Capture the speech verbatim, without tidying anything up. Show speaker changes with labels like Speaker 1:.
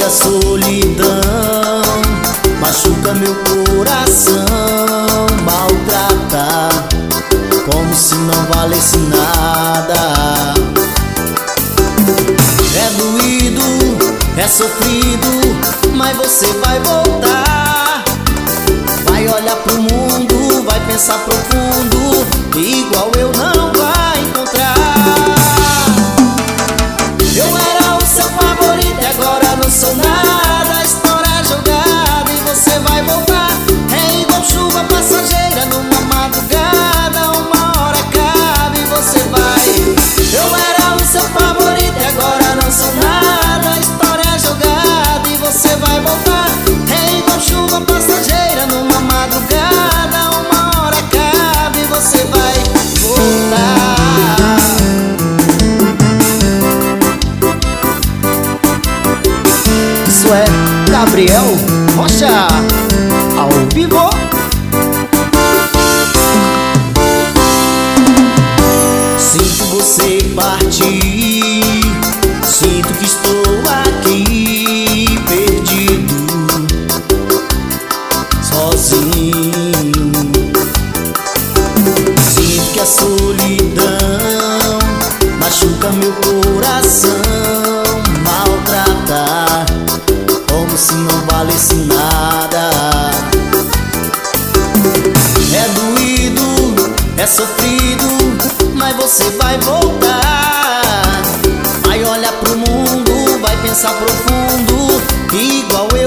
Speaker 1: a solidão machuca meu coração, maltrata como se não valesse nada. É doído, é sofrido, mas você vai voltar. Vai olhar pro mundo, vai pensar profundo, igual eu não vai encontrar. Eu era o seu favorito e agora não sou nada. A história é jogada e você vai voltar. É igual chuva passageira numa madrugada, uma hora acaba e você vai. Eu era o seu favorito e agora não sou nada. A história é jogada e você vai voltar. É igual chuva passageira numa madrugada, uma hora acaba e você vai voltar. Isso é Gabriel Rocha, ao vivo. Sinto você partir, sinto que estou aqui perdido, sozinho. Sinto que a solidão machuca meu coração, maltrata como se não valesse nada. É doído, é sofrido, mas você vai voltar. Vai olhar pro mundo, vai pensar profundo, igual eu